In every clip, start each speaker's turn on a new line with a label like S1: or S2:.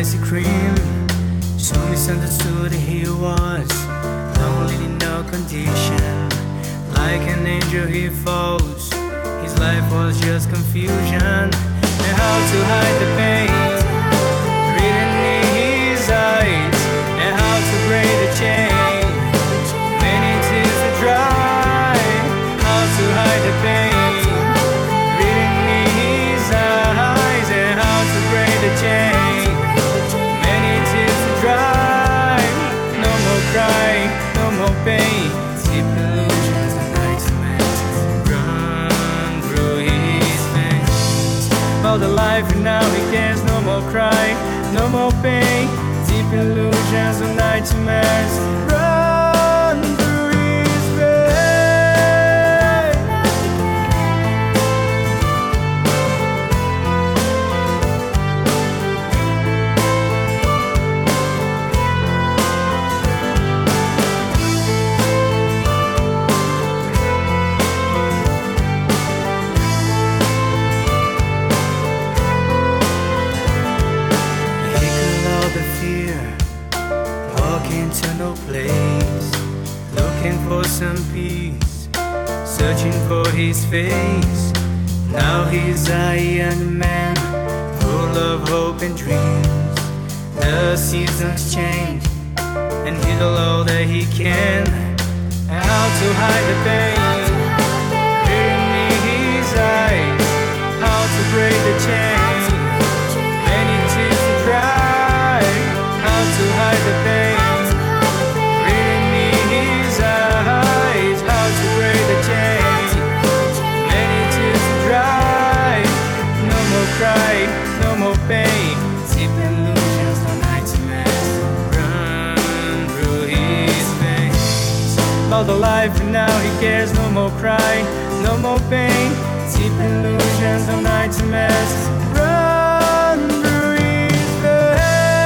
S1: icy cream. So misunderstood he was, lonely in no condition. Like an angel he falls, his life was just confusion. And how to hide the pain written in his eyes, and how to break the chain, many tears to dry. How to hide the pain written in his eyes, and how to break the chain, many tears to dry. No more crying, no more pain, deep illusions and nightmares run through his veins. All the life and now he cares, no more crying, no more pain, deep illusions and nightmares run through his veins. Walking to no place, looking for some peace, searching for his face. Now he's a young man, full of hope and dreams. The seasons change, and he does all that he can. And how to hide the pain written in his eyes, how to break the chain, many tears to dry. How to hide the pain written in his eyes, how to break the chain, many tears to dry. No more cry, no more pain, deep illusions, no nightmares run through his veins. All the life and now he cares, no more cry, no more pain, deep illusions, no nightmares run through his veins.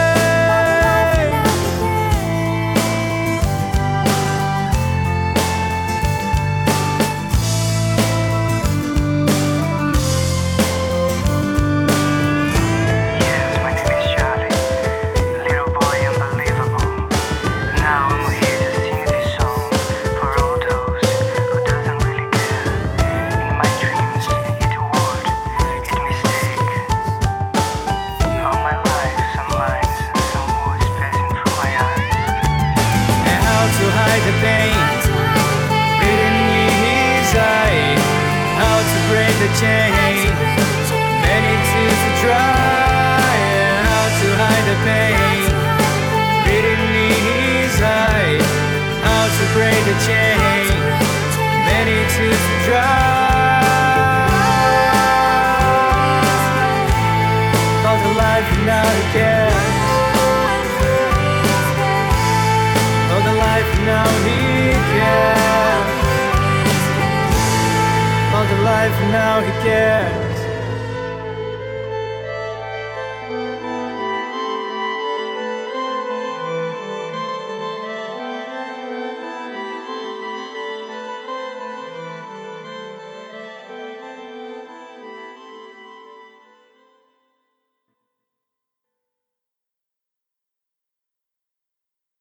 S1: To hide the pain written in his eye, how to break the chain, many tears to dry. How to hide the pain written in his eye, how to break the chain, many tears to dry. All the life and now he cares, now he cares. All the life now he cares.